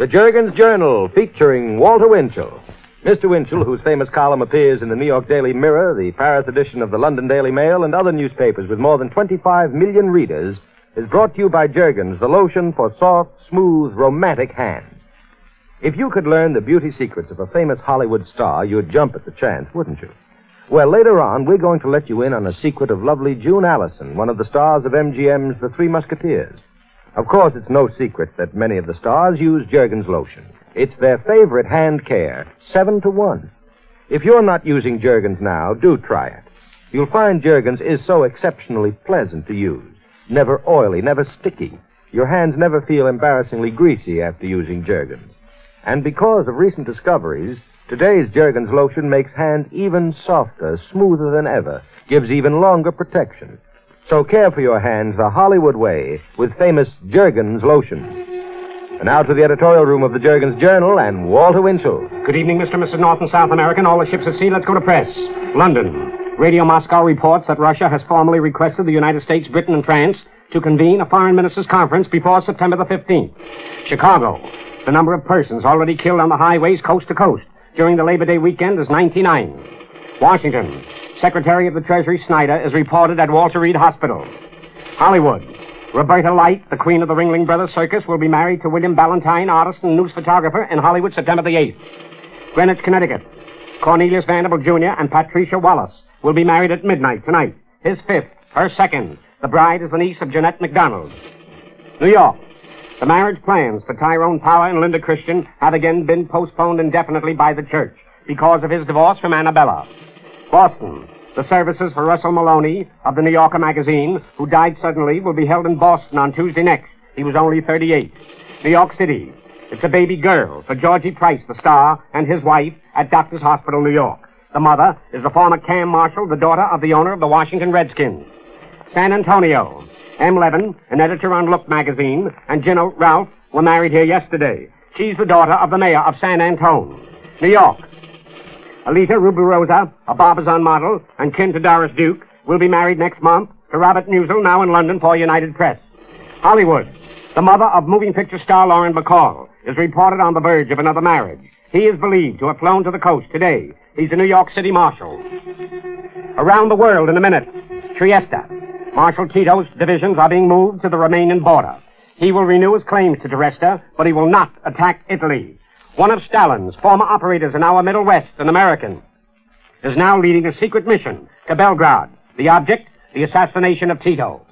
The Juergens Journal, featuring Walter Winchell. Mr. Winchell, whose famous column appears in the New York Daily Mirror, the Paris edition of the London Daily Mail, and other newspapers with more than 25 million readers, is brought to you by Juergens, the lotion for soft, smooth, romantic hands. If you could learn the beauty secrets of a famous Hollywood star, you'd jump at the chance, wouldn't you? Well, later on, we're going to let you in on a secret of lovely June Allison, one of the stars of MGM's The Three Musketeers. Of course, it's no secret that many of the stars use Juergens lotion. It's their favorite hand care, 7-to-1. If you're not using Juergens now, do try it. You'll find Juergens is so exceptionally pleasant to use. Never oily, never sticky. Your hands never feel embarrassingly greasy after using Juergens. And because of recent discoveries, today's Juergens lotion makes hands even softer, smoother than ever, gives even longer protection. So care for your hands the Hollywood way with famous Juergens lotion. And now to the editorial room of the Juergens Journal and Walter Winchell. Good evening, Mr. and Mrs. North and South America and all the ships at sea. Let's go to press. London. Radio Moscow reports that Russia has formally requested the United States, Britain, and France to convene a foreign ministers' conference before September the 15th. Chicago. The number of persons already killed on the highways coast to coast during the Labor Day weekend is 99. Washington. Secretary of the Treasury Snyder is reported at Walter Reed Hospital. Hollywood. Roberta Light, the queen of the Ringling Brothers Circus, will be married to William Ballantyne, artist and news photographer in Hollywood, September the 8th. Greenwich, Connecticut. Cornelius Vanderbilt Jr. and Patricia Wallace will be married at midnight tonight. His fifth, her second. The bride is the niece of Jeanette MacDonald. New York. The marriage plans for Tyrone Power and Linda Christian have again been postponed indefinitely by the church because of his divorce from Annabella. Boston. The services for Russell Maloney of the New Yorker magazine, who died suddenly, will be held in Boston on Tuesday next. He was only 38. New York City. It's a baby girl for Georgie Price, the star, and his wife at Doctors Hospital, New York. The mother is the former Cam Marshall, the daughter of the owner of the Washington Redskins. San Antonio. M. Levin, an editor on Look magazine, and Gina Ralph were married here yesterday. She's the daughter of the mayor of San Antone. New York. Alita Rubirosa, a Barbizon model, and kin to Doris Duke, will be married next month to Robert Musil, now in London for United Press. Hollywood. The mother of moving picture star Lauren Bacall is reported on the verge of another marriage. He is believed to have flown to the coast today. He's a New York City Marshal. Around the world in a minute. Trieste. Marshal Tito's divisions are being moved to the Romanian border. He will renew his claims to Trieste, but he will not attack Italy. One of Stalin's former operators in our Middle West, an American, is now leading a secret mission to Belgrade. The object, the assassination of Tito.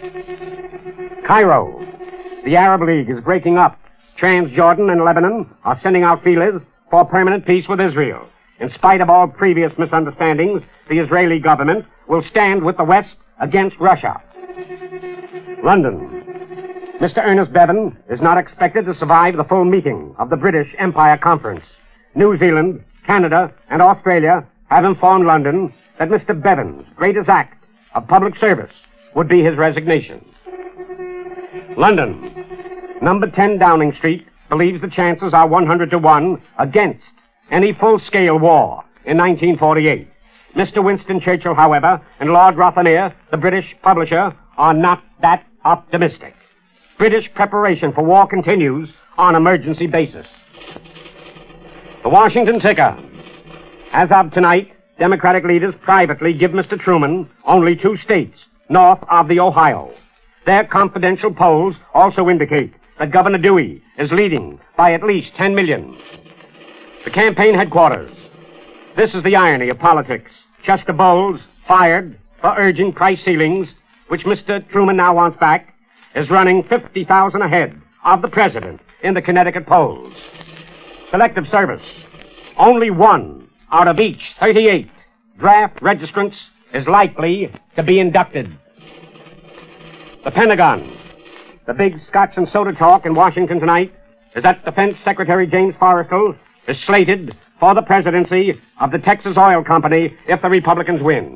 Cairo. The Arab League is breaking up. Transjordan and Lebanon are sending out feelers for permanent peace with Israel. In spite of all previous misunderstandings, the Israeli government will stand with the West against Russia. London. Mr. Ernest Bevin is not expected to survive the full meeting of the British Empire Conference. New Zealand, Canada, and Australia have informed London that Mr. Bevin's greatest act of public service would be his resignation. London. Number 10 Downing Street believes the chances are 100-1 against any full-scale war in 1948. Mr. Winston Churchill, however, and Lord Rothermere, the British publisher, are not that optimistic. British preparation for war continues on emergency basis. The Washington Ticker. As of tonight, Democratic leaders privately give Mr. Truman only 2 states north of the Ohio. Their confidential polls also indicate that Governor Dewey is leading by at least 10 million. The campaign headquarters. This is the irony of politics. Chester Bowles, fired for urging price ceilings, which Mr. Truman now wants back, is running 50,000 ahead of the president in the Connecticut polls. Selective Service. Only 1 out of each 38 draft registrants is likely to be inducted. The Pentagon. The big scotch and soda talk in Washington tonight is that Defense Secretary James Forrestal is slated for the presidency of the Texas Oil Company if the Republicans win.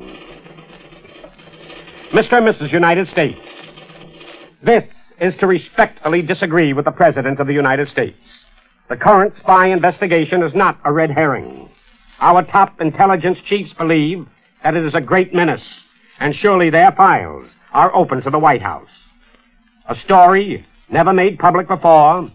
Mr. and Mrs. United States, this is to respectfully disagree with the President of the United States. The current spy investigation is not a red herring. Our top intelligence chiefs believe that it is a great menace, and surely their files are open to the White House. A story never made public before,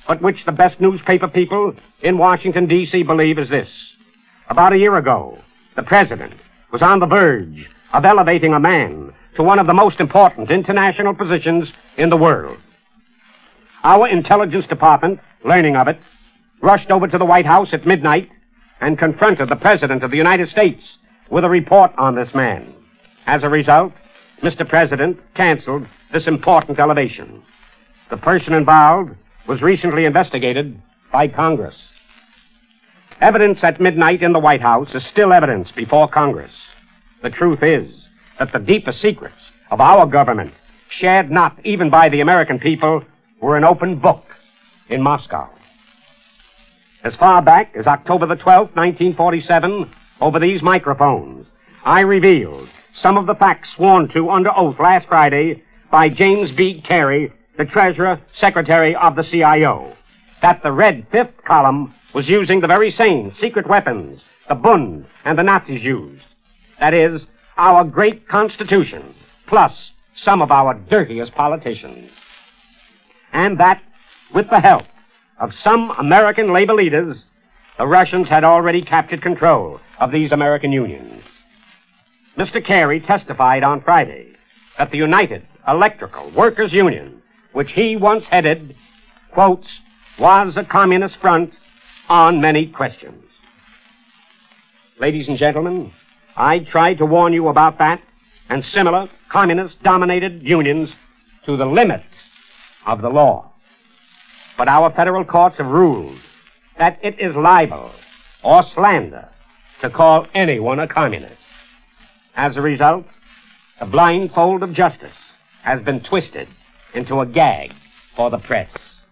but which the best newspaper people in Washington, D.C. believe is this. About a year ago, the president was on the verge of elevating a man to one of the most important international positions in the world. Our intelligence department, learning of it, rushed over to the White House at midnight and confronted the President of the United States with a report on this man. As a result, Mr. President canceled this important elevation. The person involved was recently investigated by Congress. Evidence at midnight in the White House is still evidence before Congress. The truth is that the deepest secrets of our government, shared not even by the American people, were an open book in Moscow. As far back as October the 12th, 1947, over these microphones, I revealed some of the facts sworn to under oath last Friday by James B. Carey, the Treasurer Secretary of the CIO, that the Red Fifth Column was using the very same secret weapons the Bund and the Nazis used. That is, our great Constitution, plus some of our dirtiest politicians. And that, with the help of some American labor leaders, the Russians had already captured control of these American unions. Mr. Carey testified on Friday that the United Electrical Workers Union, which he once headed, quotes, was a communist front on many questions. Ladies and gentlemen, I tried to warn you about that and similar communist-dominated unions to the limits of the law. But our federal courts have ruled that it is libel or slander to call anyone a communist. As a result, the blindfold of justice has been twisted into a gag for the press.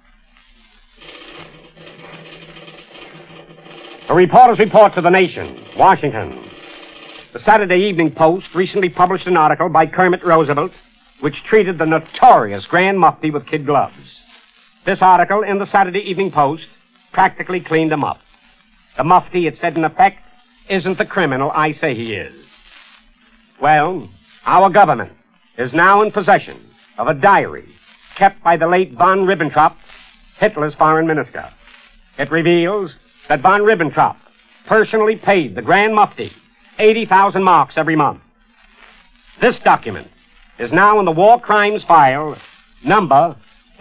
A reporter's report to the nation, Washington. The Saturday Evening Post recently published an article by Kermit Roosevelt which treated the notorious Grand Mufti with kid gloves. This article in the Saturday Evening Post practically cleaned him up. The Mufti, it said in effect, isn't the criminal I say he is. Well, our government is now in possession of a diary kept by the late von Ribbentrop, Hitler's foreign minister. It reveals that von Ribbentrop personally paid the Grand Mufti 80,000 marks every month. This document is now in the War Crimes File, number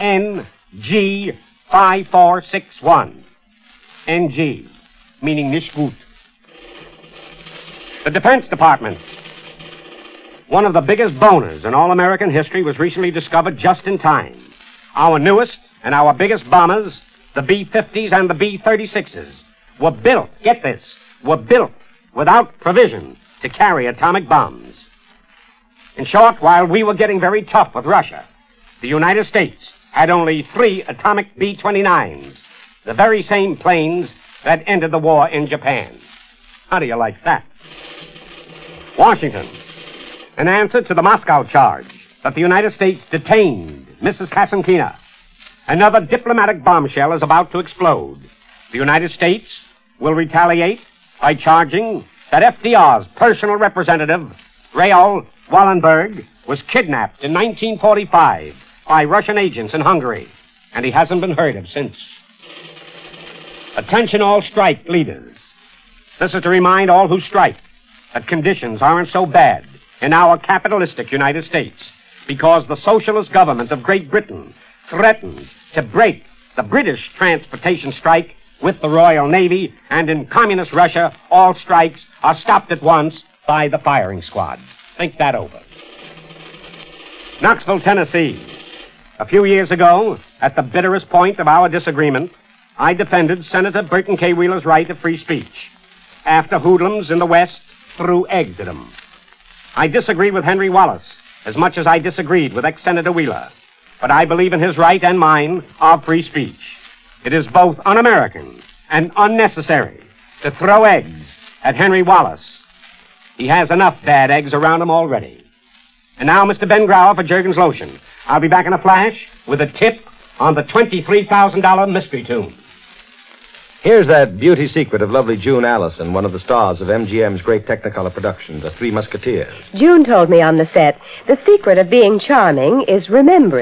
NG5461. NG, meaning nicht gut. The Defense Department. One of the biggest boners in all American history was recently discovered just in time. Our newest and our biggest bombers, the B-50s and the B-36s, were built, get this, were built without provision to carry atomic bombs. In short, while we were getting very tough with Russia, the United States had only 3 atomic B-29s, the very same planes that ended the war in Japan. How do you like that? Washington. In answer to the Moscow charge that the United States detained Mrs. Kasankina, another diplomatic bombshell is about to explode. The United States will retaliate by charging that FDR's personal representative, Raoul Wallenberg, was kidnapped in 1945 by Russian agents in Hungary, and he hasn't been heard of since. Attention all strike leaders. This is to remind all who strike that conditions aren't so bad in our capitalistic United States because the socialist government of Great Britain threatened to break the British transportation strike with the Royal Navy, and in communist Russia, all strikes are stopped at once by the firing squad. Think that over. Knoxville, Tennessee. A few years ago, at the bitterest point of our disagreement, I defended Senator Burton K. Wheeler's right of free speech after hoodlums in the West threw eggs at him. I disagree with Henry Wallace as much as I disagreed with ex-Senator Wheeler, but I believe in his right and mine of free speech. It is both un-American and unnecessary to throw eggs at Henry Wallace. He has enough bad eggs around him already. And now, Mr. Ben Grauer for Jergens Lotion. I'll be back in a flash with a tip on the $23,000 mystery tune. Here's that beauty secret of lovely June Allison, one of the stars of MGM's great Technicolor production, The Three Musketeers. June told me on the set, the secret of being charming is remembering.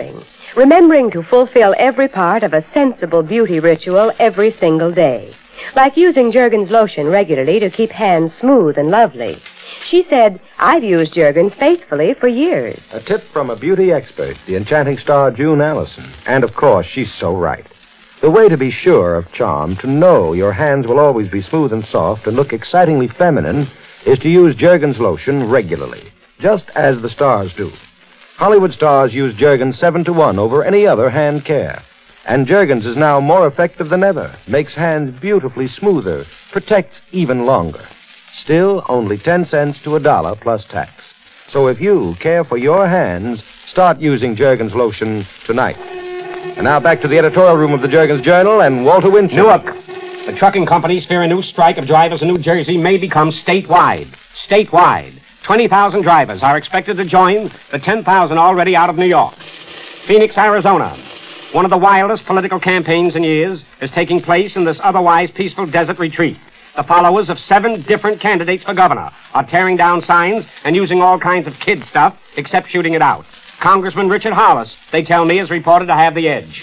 remembering to fulfill every part of a sensible beauty ritual every single day, like using Jergens lotion regularly to keep hands smooth and lovely. She said, I've used Jergens faithfully for years. A tip from a beauty expert, the enchanting star June Allison. And, of course, she's so right. The way to be sure of charm, to know your hands will always be smooth and soft and look excitingly feminine, is to use Jergens lotion regularly, just as the stars do. Hollywood stars use Jergens 7-to-1 over any other hand care. And Jergens is now more effective than ever, makes hands beautifully smoother, protects even longer. Still, only 10 cents to $1 plus tax. So if you care for your hands, start using Jergens lotion tonight. And now back to the editorial room of the Jergens Journal and Walter Winchell. Newark. The trucking companies fear a new strike of drivers in New Jersey may become statewide. Statewide. 20,000 drivers are expected to join the 10,000 already out of New York. Phoenix, Arizona. One of the wildest political campaigns in years is taking place in this otherwise peaceful desert retreat. The followers of 7 different candidates for governor are tearing down signs and using all kinds of kid stuff except shooting it out. Congressman Richard Hollis, they tell me, is reported to have the edge.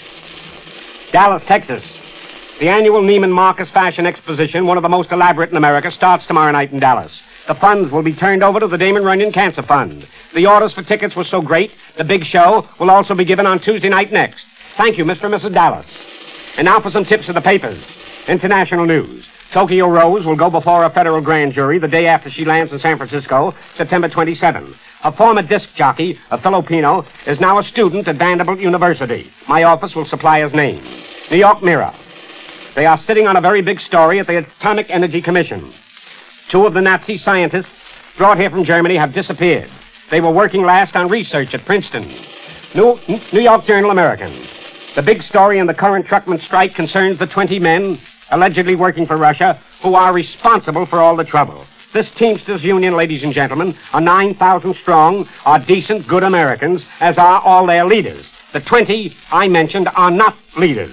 Dallas, Texas. The annual Neiman Marcus Fashion Exposition, one of the most elaborate in America, starts tomorrow night in Dallas. The funds will be turned over to the Damon Runyon Cancer Fund. The orders for tickets were so great, the big show will also be given on Tuesday night next. Thank you, Mr. and Mrs. Dallas. And now for some tips of the papers. International news. Tokyo Rose will go before a federal grand jury the day after she lands in San Francisco, September 27. A former disc jockey, a Filipino, is now a student at Vanderbilt University. My office will supply his name. New York Mirror. They are sitting on a very big story at the Atomic Energy Commission. 2 of the Nazi scientists brought here from Germany have disappeared. They were working last on research at Princeton. New York Journal American. The big story in the current truckman strike concerns the 20 men allegedly working for Russia who are responsible for all the trouble. This Teamsters Union, ladies and gentlemen, are 9,000 strong, are decent, good Americans, as are all their leaders. The 20 I mentioned are not leaders.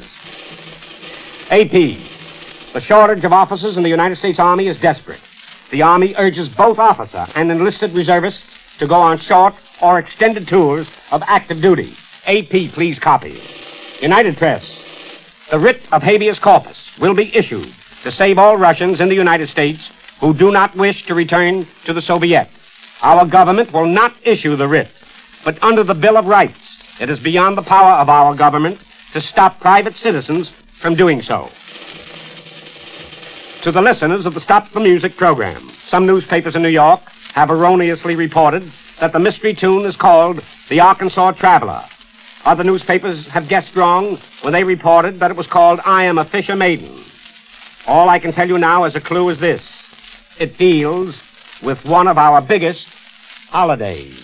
AP. The shortage of officers in the United States Army is desperate. The Army urges both officer and enlisted reservists to go on short or extended tours of active duty. AP, please copy. United Press. The writ of habeas corpus will be issued to save all Russians in the United States who do not wish to return to the Soviet. Our government will not issue the writ, but under the Bill of Rights, it is beyond the power of our government to stop private citizens from doing so. To the listeners of the Stop the Music program, some newspapers in New York have erroneously reported that the mystery tune is called The Arkansas Traveler. Other newspapers have guessed wrong when they reported that it was called I Am a Fisher Maiden. All I can tell you now as a clue is this. It deals with one of our biggest holidays.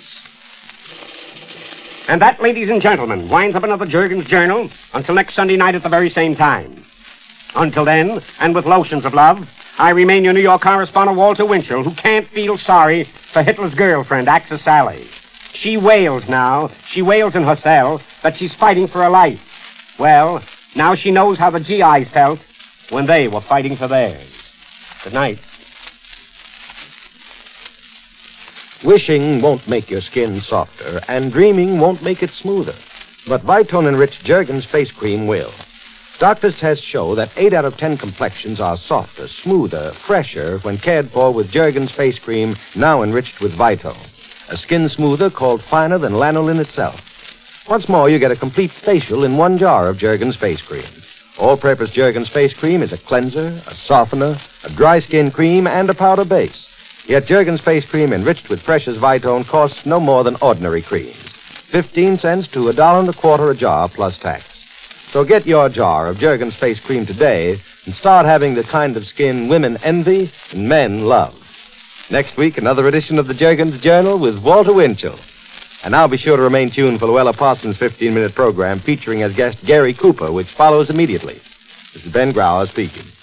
And that, ladies and gentlemen, winds up another Jergens Journal until next Sunday night at the very same time. Until then, and with lotions of love, I remain your New York correspondent, Walter Winchell, who can't feel sorry for Hitler's girlfriend, Axis Sally. She wails now. She wails in her cell that she's fighting for her life. Well, now she knows how the GIs felt when they were fighting for theirs. Good night. Wishing won't make your skin softer, and dreaming won't make it smoother. But Vitone-enriched Jergens face cream will. Doctors' tests show that 8 out of 10 complexions are softer, smoother, fresher when cared for with Jergens face cream, now enriched with Vitone. A skin smoother called finer than lanolin itself. What's more, you get a complete facial in 1 jar of Jergens face cream. All-purpose Jergens face cream is a cleanser, a softener, a dry skin cream, and a powder base. Yet Jergens face cream enriched with precious Vitone costs no more than ordinary creams. 15 cents to $1.25 a jar plus tax. So get your jar of Jergens face cream today and start having the kind of skin women envy and men love. Next week, another edition of the Jergens Journal with Walter Winchell. And now be sure to remain tuned for Luella Parsons' 15-minute program featuring as guest Gary Cooper, which follows immediately. This is Ben Grauer speaking.